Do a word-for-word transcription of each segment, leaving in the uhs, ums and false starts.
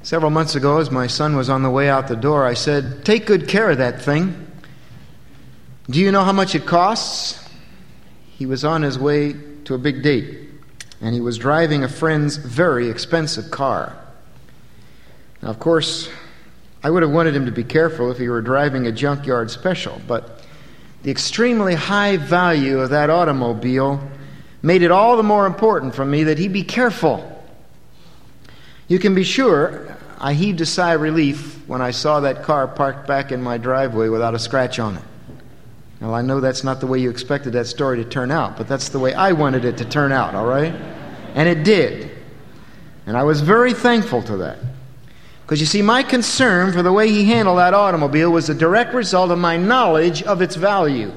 Several months ago, as my son was on the way out the door, I said, "Take good care of that thing. Do you know how much it costs?" He was on his way to a big date, and he was driving a friend's very expensive car. Now, of course, I would have wanted him to be careful if he were driving a junkyard special, but the extremely high value of that automobile made it all the more important for me that he be careful. You can be sure I heaved a sigh of relief when I saw that car parked back in my driveway without a scratch on it. Now, I know that's not the way you expected that story to turn out, but that's the way I wanted it to turn out, all right? And it did. And I was very thankful to that. Because you see, my concern for the way he handled that automobile was a direct result of my knowledge of its value.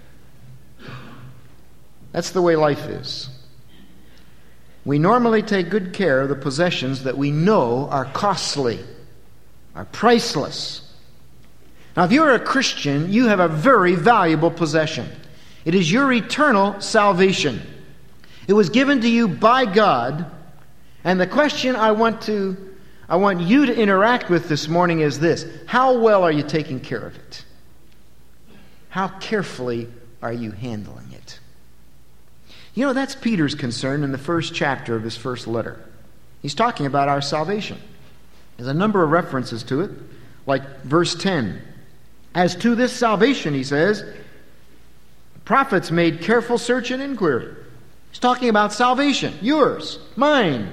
That's the way life is. We normally take good care of the possessions that we know are costly, are priceless. Now, if you're a Christian, you have a very valuable possession. It is your eternal salvation. It was given to you by God, and the question I want to, I want you to interact with this morning is this: how well are you taking care of it? How carefully are you handling it? You know, that's Peter's concern in the first chapter of his first letter. He's talking about our salvation. There's a number of references to it, like verse ten. As to this salvation, he says, prophets made careful search and inquiry. He's talking about salvation, yours, mine.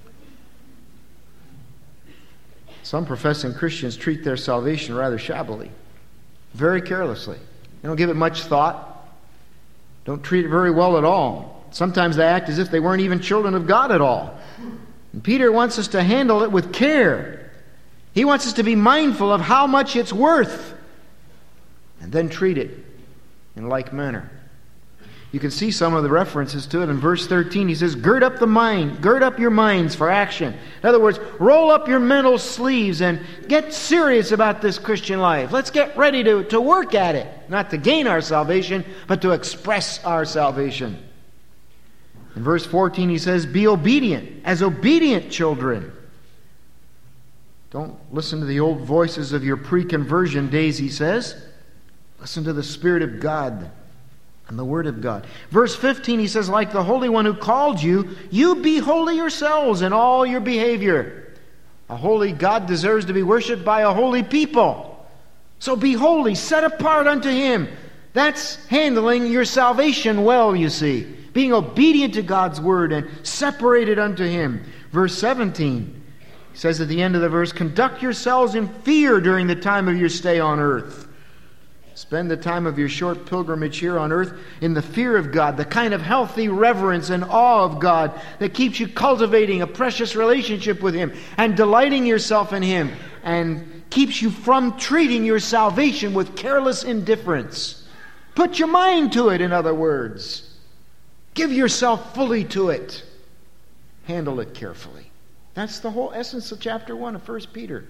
Some professing Christians treat their salvation rather shabbily, very carelessly. They don't give it much thought. Don't treat it very well at all. Sometimes they act as if they weren't even children of God at all. And Peter wants us to handle it with care. He wants us to be mindful of how much it's worth, and then treat it in like manner. You can see some of the references to it in verse thirteen. He says, gird up the mind, gird up your minds for action. In other words, roll up your mental sleeves and get serious about this Christian life. Let's get ready to, to work at it. Not to gain our salvation, but to express our salvation. In verse fourteen, he says, be obedient, as obedient children. Don't listen to the old voices of your pre-conversion days, he says. Listen to the Spirit of God and the Word of God. Verse fifteen, he says, like the Holy One who called you, you be holy yourselves in all your behavior. A holy God deserves to be worshipped by a holy people. So be holy, set apart unto Him. That's handling your salvation well, you see. Being obedient to God's Word and separated unto Him. Verse seventeen, he says at the end of the verse, conduct yourselves in fear during the time of your stay on earth. Spend the time of your short pilgrimage here on earth in the fear of God, the kind of healthy reverence and awe of God that keeps you cultivating a precious relationship with Him and delighting yourself in Him, and keeps you from treating your salvation with careless indifference. Put your mind to it, in other words. Give yourself fully to it. Handle it carefully. That's the whole essence of chapter one of First Peter.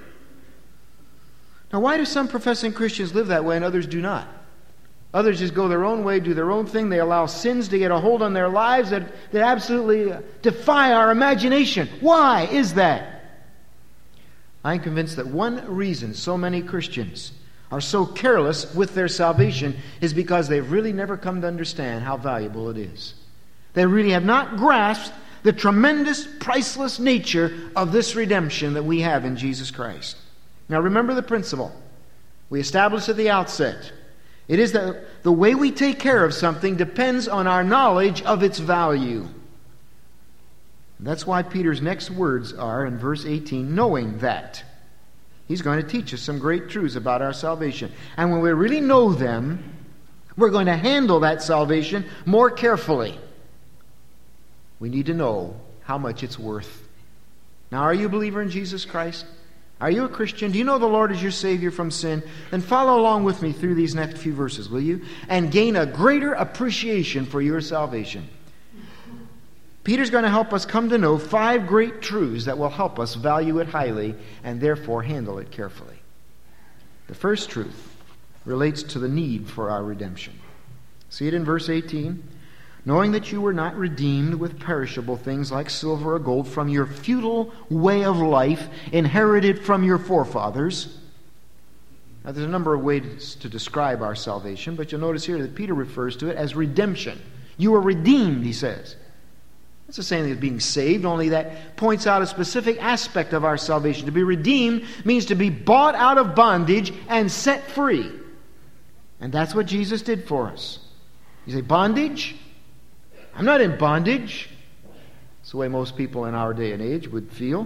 Now, why do some professing Christians live that way and others do not? Others just go their own way, do their own thing. They allow sins to get a hold on their lives that, that absolutely defy our imagination. Why is that? I'm convinced that one reason so many Christians are so careless with their salvation is because they've really never come to understand how valuable it is. They really have not grasped the tremendous, priceless nature of this redemption that we have in Jesus Christ. Now remember the principle we established at the outset. It is that the way we take care of something depends on our knowledge of its value. And that's why Peter's next words are in verse eighteen, knowing that. He's going to teach us some great truths about our salvation. And when we really know them, we're going to handle that salvation more carefully. We need to know how much it's worth. Now, are you a believer in Jesus Christ? Are you a Christian? Do you know the Lord is your Savior from sin? Then follow along with me through these next few verses, will you? And gain a greater appreciation for your salvation. Peter's going to help us come to know five great truths that will help us value it highly and therefore handle it carefully. The first truth relates to the need for our redemption. See it in verse eighteen. knowing that you were not redeemed with perishable things like silver or gold from your futile way of life inherited from your forefathers. Now, there's a number of ways to describe our salvation, but you'll notice here that Peter refers to it as redemption. You are redeemed, he says. It's the same thing as being saved, only that points out a specific aspect of our salvation. To be redeemed means to be bought out of bondage and set free. And that's what Jesus did for us. You say, bondage? I'm not in bondage. It's the way most people in our day and age would feel.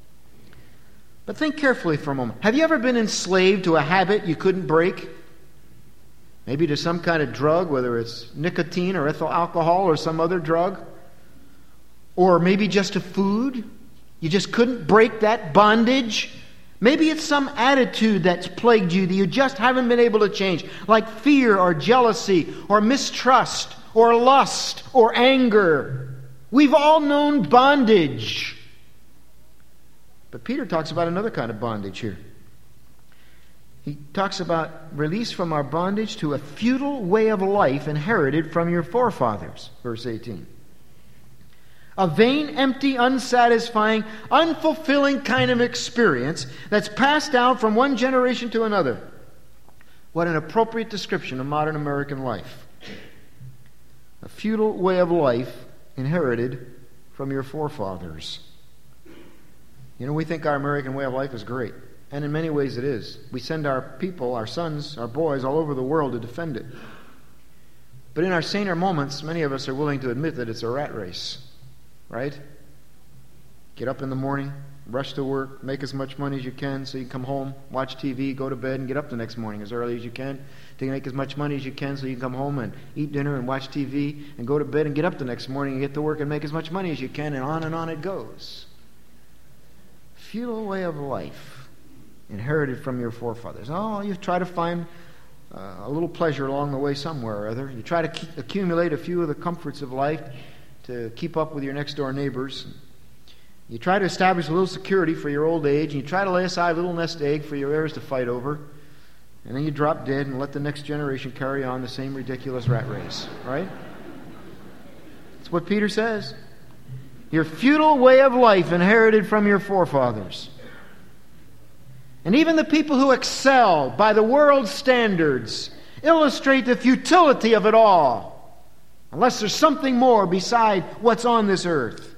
But think carefully for a moment. Have you ever been enslaved to a habit you couldn't break? Maybe to some kind of drug, whether it's nicotine or ethyl alcohol or some other drug. Or maybe just to food. You just couldn't break that bondage. Maybe it's some attitude that's plagued you that you just haven't been able to change. Like fear or jealousy or mistrust or lust or anger. We've all known bondage. But Peter talks about another kind of bondage here. He talks about release from our bondage to a futile way of life inherited from your forefathers. Verse eighteen. A vain, empty, unsatisfying, unfulfilling kind of experience that's passed down from one generation to another. What an appropriate description of modern American life. A futile way of life inherited from your forefathers. You know, we think our American way of life is great. And in many ways it is. We send our people, our sons, our boys all over the world to defend it. But in our saner moments, many of us are willing to admit that it's a rat race. Right? Get up in the morning, rush to work, make as much money as you can so you can come home, watch T V, go to bed, and get up the next morning as early as you can to make as much money as you can so you can come home and eat dinner and watch T V and go to bed and get up the next morning and get to work and make as much money as you can, and on and on it goes. Futile way of life inherited from your forefathers. Oh, you try to find uh, a little pleasure along the way somewhere or other. You try to keep, accumulate a few of the comforts of life to keep up with your next door neighbors. You try to establish a little security for your old age, and you try to lay aside a little nest egg for your heirs to fight over, and then you drop dead and let the next generation carry on the same ridiculous rat race. Right? That's what Peter says. Your futile way of life inherited from your forefathers. And even the people who excel by the world's standards illustrate the futility of it all, unless there's something more beside what's on this earth.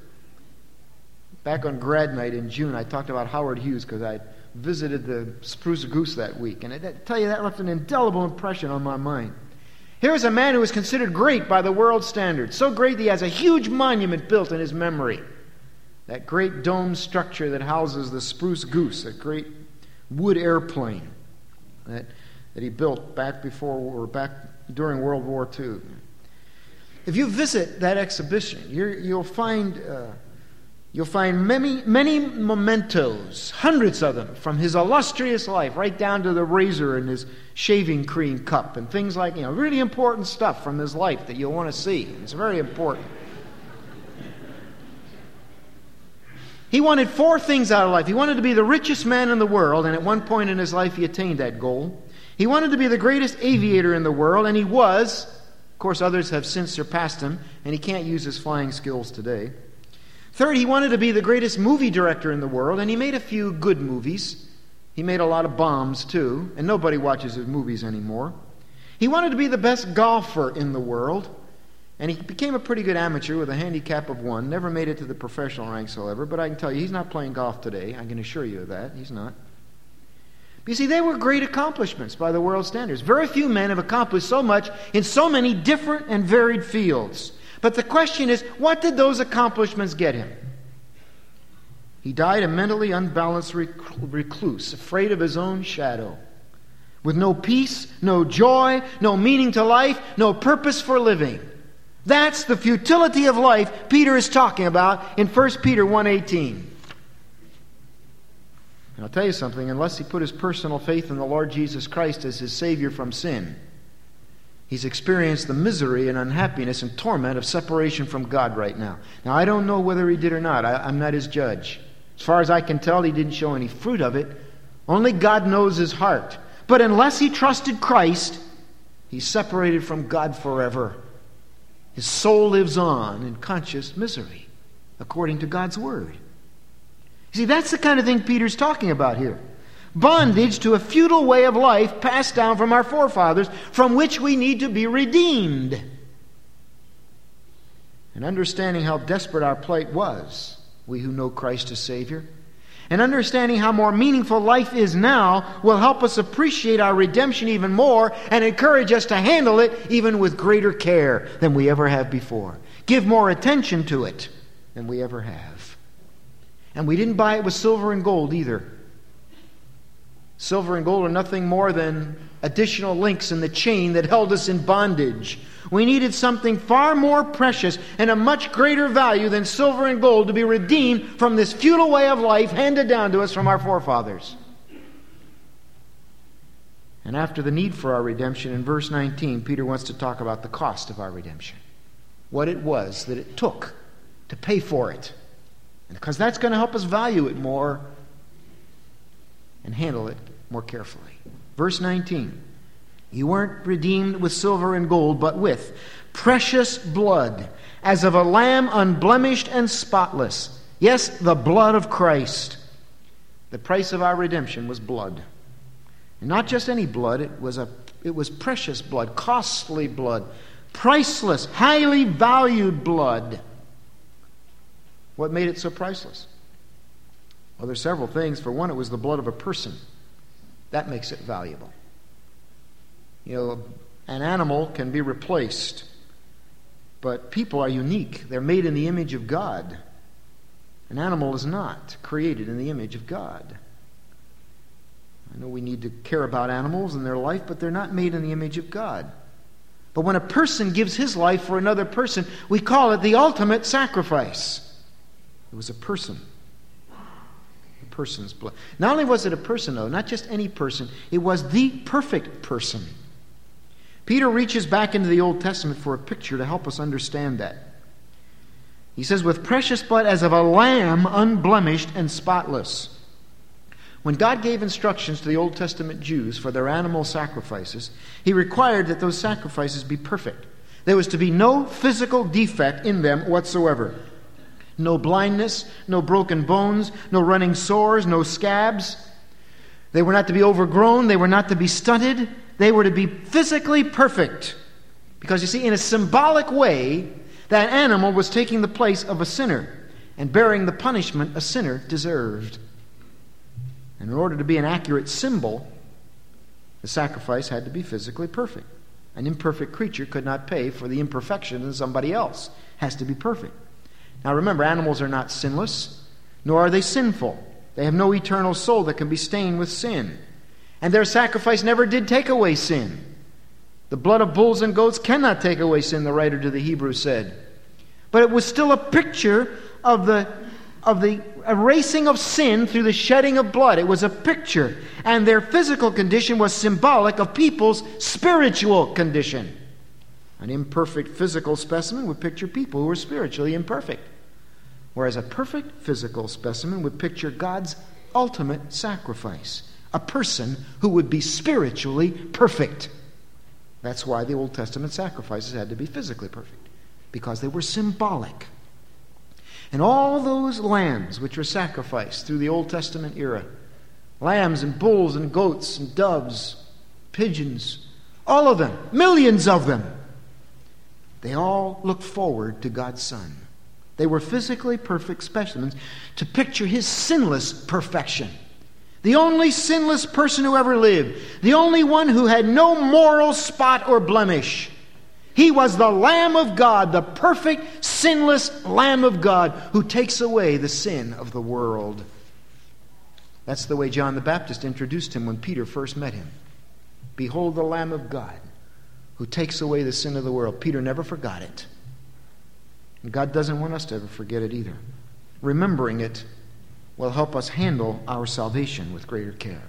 Back on grad night in June, I talked about Howard Hughes because I visited the Spruce Goose that week. And I tell you, that left an indelible impression on my mind. Here's a man who is considered great by the world's standards. So great that he has a huge monument built in his memory. That great dome structure that houses the Spruce Goose, a great wood airplane that, that he built back before or back during World War Two. If you visit that exhibition, you're, you'll find uh, you'll find many many mementos, hundreds of them, from his illustrious life, right down to the razor in his shaving cream cup and things like, you know, really important stuff from his life that you'll want to see. It's very important. He wanted four things out of life. He wanted to be the richest man in the world, and at one point in his life he attained that goal. He wanted to be the greatest aviator in the world, and he was. Of course, others have since surpassed him, and he can't use his flying skills today. Third, he wanted to be the greatest movie director in the world, and he made a few good movies. He made a lot of bombs, too, and nobody watches his movies anymore. He wanted to be the best golfer in the world, and he became a pretty good amateur with a handicap of one. Never made it to the professional ranks, however, but I can tell you, he's not playing golf today. I can assure you of that. He's not. But you see, they were great accomplishments by the world standards. Very few men have accomplished so much in so many different and varied fields. But the question is, what did those accomplishments get him? He died a mentally unbalanced recluse, afraid of his own shadow, with no peace, no joy, no meaning to life, no purpose for living. That's the futility of life Peter is talking about in First Peter one eighteen. And I'll tell you something, unless he put his personal faith in the Lord Jesus Christ as his Savior from sin, he's experienced the misery and unhappiness and torment of separation from God right now. Now, I don't know whether he did or not. I, I'm not his judge. As far as I can tell, he didn't show any fruit of it. Only God knows his heart. But unless he trusted Christ, he's separated from God forever. His soul lives on in conscious misery, according to God's Word. You see, that's the kind of thing Peter's talking about here. Bondage to a futile way of life passed down from our forefathers, from which we need to be redeemed. And understanding how desperate our plight was, we who know Christ as Savior, and understanding how more meaningful life is now will help us appreciate our redemption even more and encourage us to handle it even with greater care than we ever have before. Give more attention to it than we ever have. And we didn't buy it with silver and gold either. Silver and gold are nothing more than additional links in the chain that held us in bondage. We needed something far more precious and a much greater value than silver and gold to be redeemed from this futile way of life handed down to us from our forefathers. And after the need for our redemption, in verse nineteen, Peter wants to talk about the cost of our redemption. What it was that it took to pay for it. And because that's going to help us value it more and handle it more carefully. Verse nineteen. You weren't redeemed with silver and gold, but with precious blood, as of a lamb unblemished and spotless. Yes, the blood of Christ. The price of our redemption was blood. And not just any blood, it was a it was precious blood, costly blood, priceless, highly valued blood. What made it so priceless? Well, there's several things. For one, it was the blood of a person. That makes it valuable. You know, an animal can be replaced, but people are unique. They're made in the image of God. An animal is not created in the image of God. I know we need to care about animals and their life, but they're not made in the image of God. But when a person gives his life for another person, we call it the ultimate sacrifice. It was a person. A person's blood. Not only was it a person, though, not just any person, it was the perfect person. Peter reaches back into the Old Testament for a picture to help us understand that. He says, with precious blood as of a lamb unblemished and spotless. When God gave instructions to the Old Testament Jews for their animal sacrifices, He required that those sacrifices be perfect. There was to be no physical defect in them whatsoever. No blindness, no broken bones, no running sores, no scabs. They were not to be overgrown. They were not to be stunted. They were to be physically perfect. Because you see, in a symbolic way, that animal was taking the place of a sinner and bearing the punishment a sinner deserved. And in order to be an accurate symbol, the sacrifice had to be physically perfect. An imperfect creature could not pay for the imperfection of somebody else. It has to be perfect. Now remember, animals are not sinless, nor are they sinful. They have no eternal soul that can be stained with sin. And their sacrifice never did take away sin. The blood of bulls and goats cannot take away sin, the writer to the Hebrews said. But it was still a picture of the, of the erasing of sin through the shedding of blood. It was a picture. And their physical condition was symbolic of people's spiritual condition. An imperfect physical specimen would picture people who were spiritually imperfect. Whereas a perfect physical specimen would picture God's ultimate sacrifice. A person who would be spiritually perfect. That's why the Old Testament sacrifices had to be physically perfect. Because they were symbolic. And all those lambs which were sacrificed through the Old Testament era, lambs and bulls and goats and doves, pigeons, all of them, millions of them, they all looked forward to God's Son. They were physically perfect specimens to picture His sinless perfection. The only sinless person who ever lived. The only one who had no moral spot or blemish. He was the Lamb of God, the perfect, sinless Lamb of God who takes away the sin of the world. That's the way John the Baptist introduced Him when Peter first met Him. Behold the Lamb of God who takes away the sin of the world. Peter never forgot it. And God doesn't want us to ever forget it either. Remembering it will help us handle our salvation with greater care.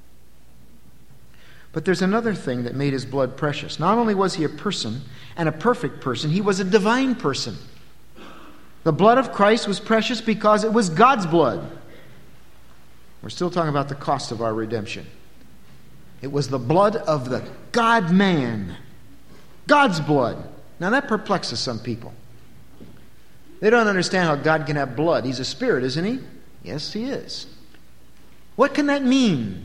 But there's another thing that made His blood precious. Not only was He a person and a perfect person, He was a divine person. The blood of Christ was precious because it was God's blood. We're still talking about the cost of our redemption. It was the blood of the God-man. God's blood. Now that perplexes some people. They don't understand how God can have blood. He's a spirit, isn't he? Yes, he is. What can that mean?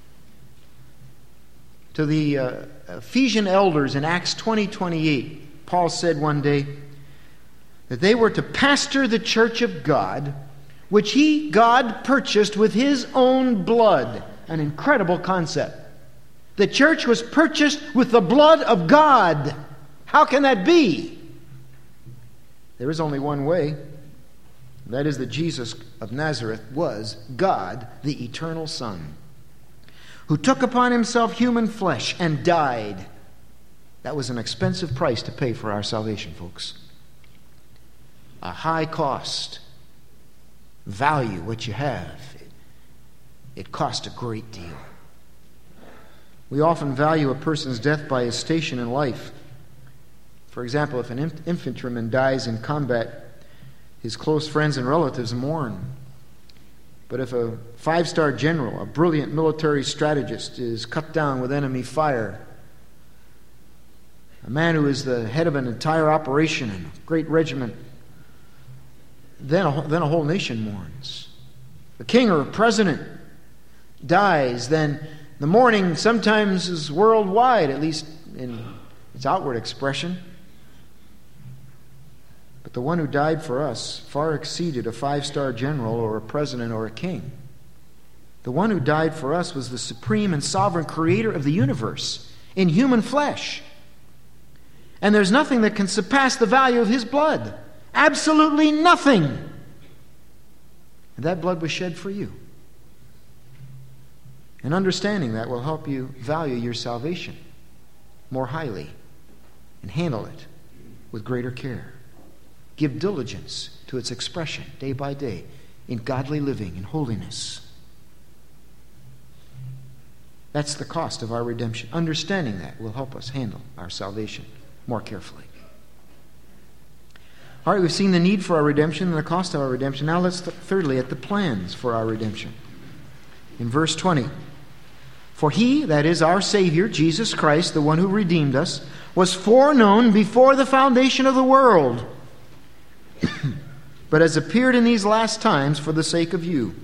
To the uh, Ephesian elders in Acts twenty twenty-eight, Paul said one day that they were to pastor the church of God, which he, God, purchased with his own blood. An incredible concept. The church was purchased with the blood of God. How can that be? There is only one way. That is that Jesus of Nazareth was God, the eternal Son, who took upon himself human flesh and died. That was an expensive price to pay for our salvation, folks. A high cost. Value what you have. It, it cost a great deal. We often value a person's death by his station in life. For example, if an infantryman dies in combat, his close friends and relatives mourn. But if a five-star general, a brilliant military strategist, is cut down with enemy fire, a man who is the head of an entire operation in a great regiment, then a, then a whole nation mourns. A king or a president dies, then the mourning sometimes is worldwide, at least in its outward expression. But the one who died for us far exceeded a five-star general or a president or a king. The one who died for us was the supreme and sovereign creator of the universe in human flesh. And there's nothing that can surpass the value of his blood. Absolutely nothing. And that blood was shed for you. And understanding that will help you value your salvation more highly and handle it with greater care. Give diligence to its expression day by day in godly living and holiness. That's the cost of our redemption. Understanding that will help us handle our salvation more carefully. All right, we've seen the need for our redemption and the cost of our redemption. Now let's look thirdly at the plans for our redemption. In verse twenty, for he, that is our Savior, Jesus Christ, the one who redeemed us, was foreknown before the foundation of the world, but has appeared in these last times for the sake of you.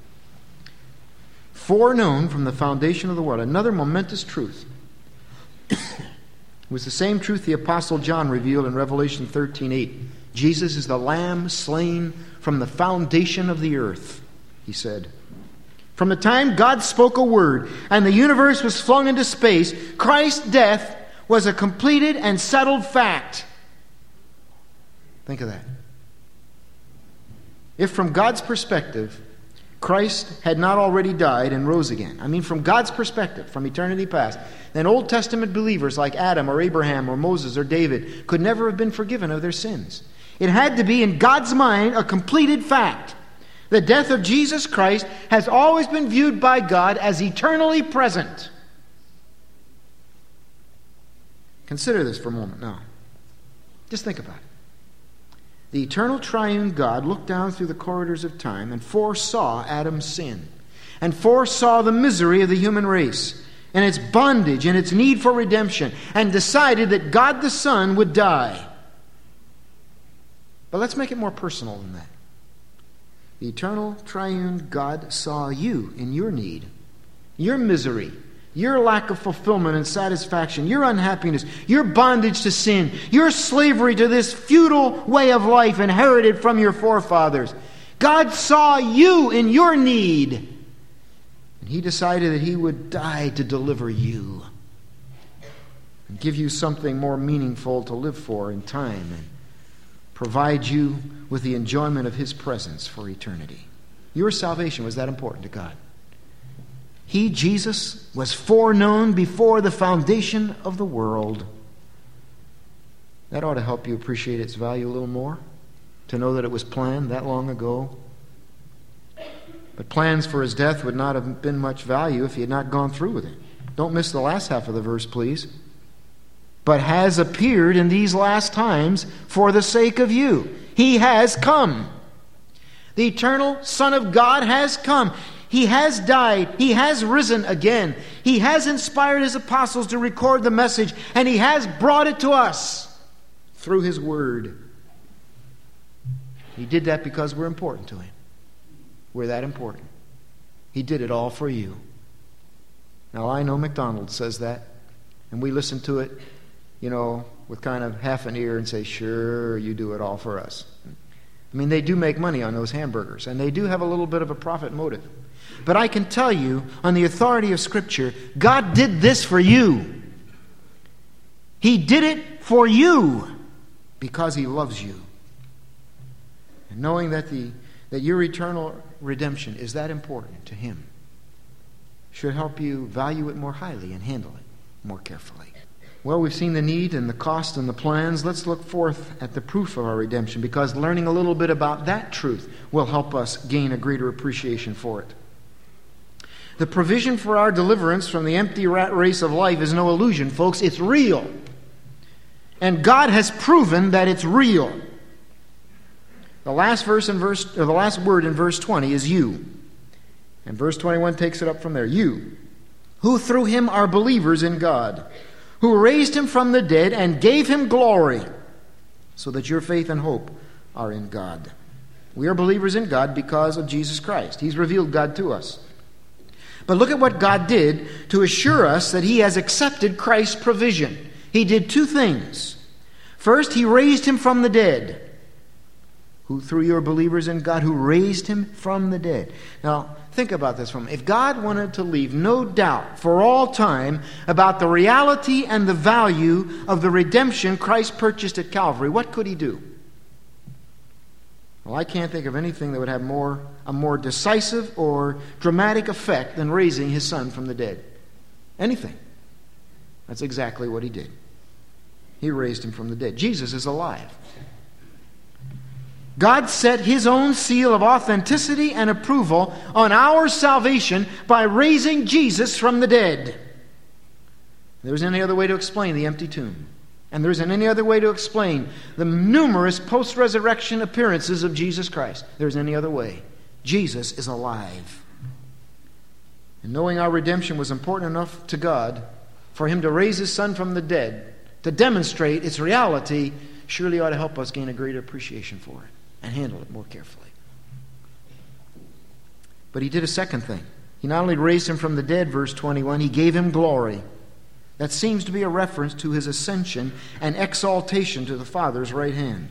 Foreknown from the foundation of the world. Another momentous truth. It was the same truth the Apostle John revealed in Revelation thirteen eight. Jesus is the Lamb slain from the foundation of the earth, he said. From the time God spoke a word and the universe was flung into space, Christ's death was a completed and settled fact. Think of that. If from God's perspective, Christ had not already died and rose again, I mean from God's perspective, from eternity past, then Old Testament believers like Adam or Abraham or Moses or David could never have been forgiven of their sins. It had to be, in God's mind, a completed fact. The death of Jesus Christ has always been viewed by God as eternally present. Consider this for a moment now. Just think about it. The eternal triune God looked down through the corridors of time and foresaw Adam's sin, and foresaw the misery of the human race, and its bondage and its need for redemption, and decided that God the Son would die. But let's make it more personal than that. The eternal triune God saw you in your need, your misery, your lack of fulfillment and satisfaction, your unhappiness, your bondage to sin, your slavery to this futile way of life inherited from your forefathers. God saw you in your need, and he decided that he would die to deliver you and give you something more meaningful to live for in time and provide you with the enjoyment of his presence for eternity. Your salvation was that important to God. He, Jesus, was foreknown before the foundation of the world. That ought to help you appreciate its value a little more, to know that it was planned that long ago. But plans for his death would not have been much value if he had not gone through with it. Don't miss the last half of the verse, please. But has appeared in these last times for the sake of you. He has come. The eternal Son of God has come. He has died. He has risen again. He has inspired his apostles to record the message, and he has brought it to us. through His Word. He did that because we're important to Him. We're that important. He did it all for you. Now, I know McDonald's says that, and we listen to it, you know, with kind of half an ear and say, sure, you do it all for us. I mean, they do make money on those hamburgers, and they do have a little bit of a profit motive. But I can tell you, on the authority of Scripture, God did this for you. He did it for you because He loves you. And knowing that the that your eternal redemption is that important to Him should help you value it more highly and handle it more carefully. Well, we've seen the need and the cost and the plans. Let's look forth at the proof of our redemption, because learning a little bit about that truth will help us gain a greater appreciation for it. The provision for our deliverance from the empty rat race of life is no illusion, folks. It's real. And God has proven that it's real. The last verse in verse, or the last word in verse twenty is you. And verse twenty-one takes it up from there. You, who through Him are believers in God, who raised Him from the dead and gave Him glory, so that your faith and hope are in God. We are believers in God because of Jesus Christ. He's revealed God to us. But look at what God did to assure us that He has accepted Christ's provision. He did two things. First, He raised Him from the dead. Who through you are believers in God, who raised Him from the dead. Now, think about this for a moment. If God wanted to leave no doubt for all time about the reality and the value of the redemption Christ purchased at Calvary, what could He do? Well, I can't think of anything that would have more a more decisive or dramatic effect than raising His Son from the dead. Anything. That's exactly what He did. He raised Him from the dead. Jesus is alive. God set His own seal of authenticity and approval on our salvation by raising Jesus from the dead. There isn't any other way to explain the empty tomb. And there isn't any other way to explain the numerous post-resurrection appearances of Jesus Christ. There isn't any other way. Jesus is alive. And knowing our redemption was important enough to God for Him to raise His Son from the dead, to demonstrate its reality, surely ought to help us gain a greater appreciation for it and handle it more carefully. But He did a second thing. He not only raised Him from the dead, verse twenty-one, He gave Him glory. That seems to be a reference to His ascension and exaltation to the Father's right hand.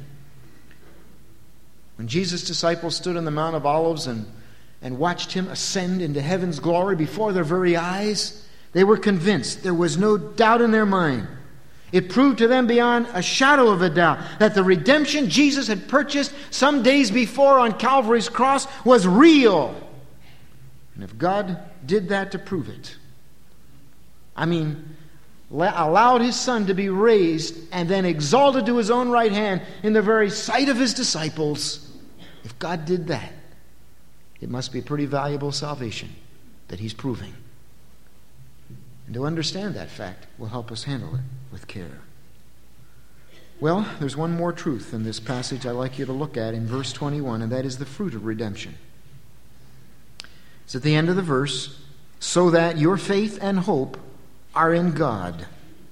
When Jesus' disciples stood on the Mount of Olives and, and watched Him ascend into heaven's glory before their very eyes, they were convinced. There was no doubt in their mind. It proved to them beyond a shadow of a doubt that the redemption Jesus had purchased some days before on Calvary's cross was real. And if God did that to prove it, I mean, allowed His Son to be raised and then exalted to His own right hand in the very sight of His disciples, if God did that, it must be a pretty valuable salvation that He's proving. And to understand that fact will help us handle it with care. Well, there's one more truth in this passage I'd like you to look at in verse twenty-one, and that is the fruit of redemption. It's at the end of the verse, so that your faith and hope are in God.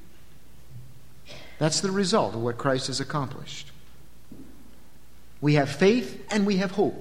That's the result of what Christ has accomplished. We have faith and we have hope.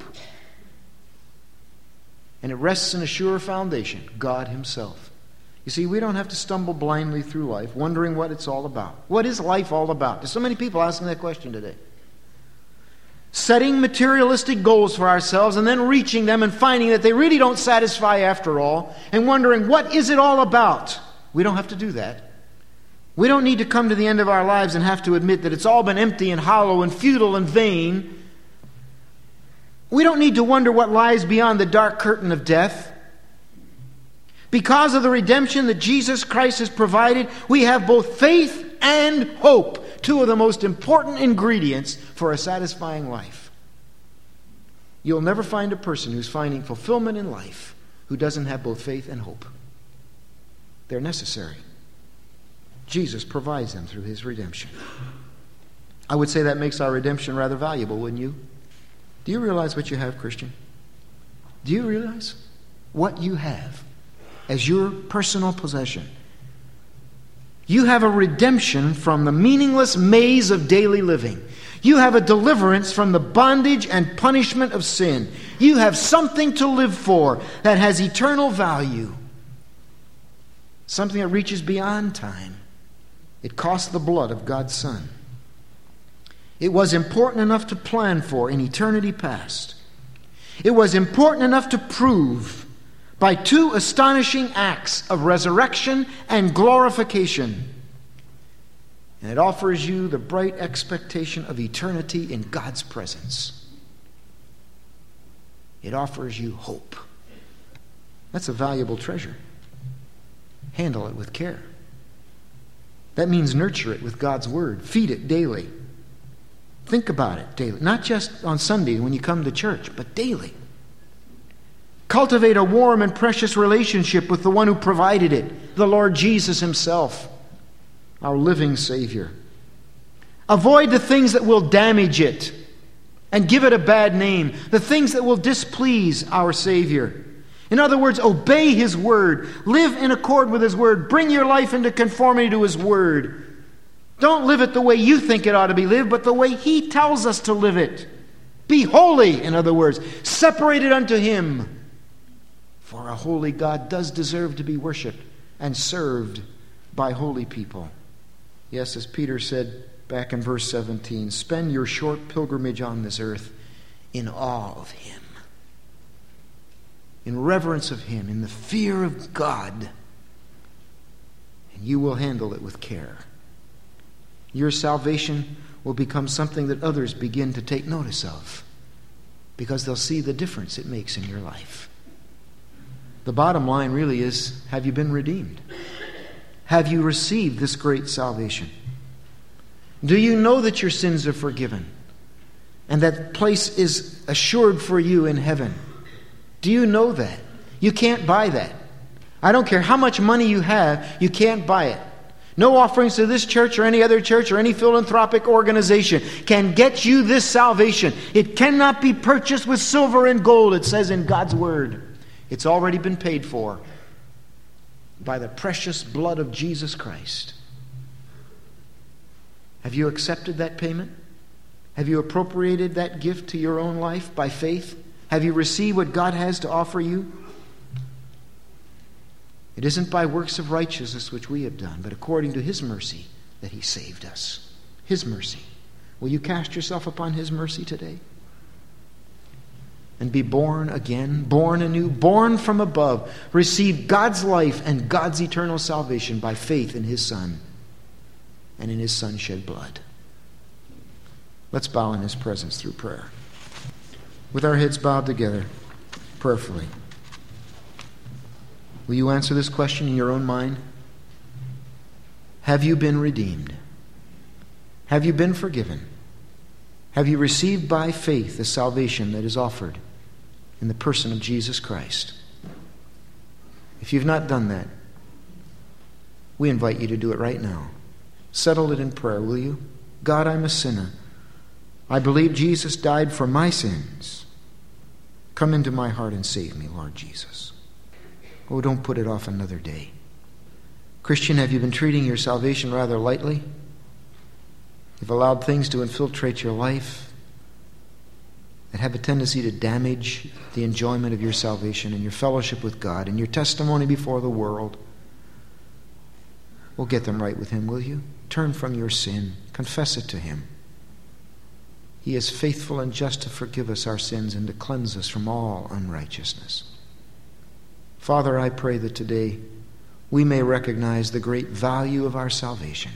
And it rests in a sure foundation, God Himself. You see, we don't have to stumble blindly through life, wondering what it's all about. What is life all about? There's so many people asking that question today. Setting materialistic goals for ourselves and then reaching them and finding that they really don't satisfy after all, and wondering, what is it all about? We don't have to do that. We don't need to come to the end of our lives and have to admit that it's all been empty and hollow and futile and vain. We don't need to wonder what lies beyond the dark curtain of death. Because of the redemption that Jesus Christ has provided, we have both faith and hope, two of the most important ingredients for a satisfying life. You'll never find a person who's finding fulfillment in life who doesn't have both faith and hope. They're necessary. Jesus provides them through His redemption. I would say that makes our redemption rather valuable, wouldn't you? Do you realize what you have, Christian? Do you realize what you have as your personal possession? You have a redemption from the meaningless maze of daily living. You have a deliverance from the bondage and punishment of sin. You have something to live for that has eternal value. Something that reaches beyond time. It cost the blood of God's Son. It was important enough to plan for in eternity past. It was important enough to prove by two astonishing acts of resurrection and glorification. And it offers you the bright expectation of eternity in God's presence. It offers you hope. That's a valuable treasure. Handle it with care. That means nurture it with God's Word. Feed it daily. Think about it daily. Not just on Sunday when you come to church, but daily. Cultivate a warm and precious relationship with the one who provided it, the Lord Jesus Himself, our living Savior. Avoid the things that will damage it and give it a bad name, the things that will displease our Savior. In other words, obey His Word. Live in accord with His Word. Bring your life into conformity to His Word. Don't live it the way you think it ought to be lived, but the way He tells us to live it. Be holy, in other words, separated unto Him. For a holy God does deserve to be worshipped and served by holy people. Yes, as Peter said back in verse seventeen, spend your short pilgrimage on this earth in awe of Him, in reverence of Him, in the fear of God, and you will handle it with care. Your salvation will become something that others begin to take notice of because they'll see the difference it makes in your life. The bottom line really is, have you been redeemed? Have you received this great salvation? Do you know that your sins are forgiven and that place is assured for you in heaven? Do you know that? You can't buy that. I don't care how much money you have, you can't buy it. No offerings to this church or any other church or any philanthropic organization can get you this salvation. It cannot be purchased with silver and gold, it says in God's Word. It's already been paid for by the precious blood of Jesus Christ. Have you accepted that payment? Have you appropriated that gift to your own life by faith? Have you received what God has to offer you? It isn't by works of righteousness which we have done, but according to His mercy that He saved us. His mercy. Will you cast yourself upon His mercy today? And be born again, born anew, born from above. Receive God's life and God's eternal salvation by faith in His Son and in His Son's shed blood. Let's bow in His presence through prayer. With our heads bowed together, prayerfully. Will you answer this question in your own mind? Have you been redeemed? Have you been forgiven? Have you received by faith the salvation that is offered in the person of Jesus Christ? If you've not done that, we invite you to do it right now. Settle it in prayer, will you? God, I'm a sinner. I believe Jesus died for my sins. Come into my heart and save me, Lord Jesus. Oh, don't put it off another day. Christian, have you been treating your salvation rather lightly? You've allowed things to infiltrate your life that have a tendency to damage the enjoyment of your salvation and your fellowship with God and your testimony before the world. Well, get them right with Him, will you? Turn from your sin. Confess it to Him. He is faithful and just to forgive us our sins and to cleanse us from all unrighteousness. Father, I pray that today we may recognize the great value of our salvation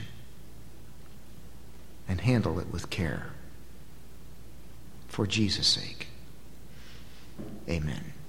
and handle it with care. For Jesus' sake, amen.